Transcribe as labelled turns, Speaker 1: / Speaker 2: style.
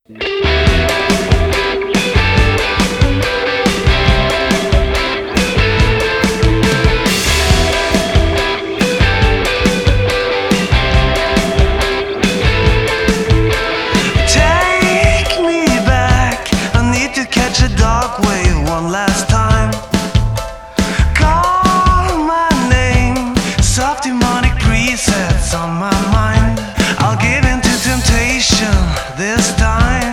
Speaker 1: Take me back, I need to catch a dark wave one last time. Call my name, soft demonic presets on my mind. I'll give in to temptation this time.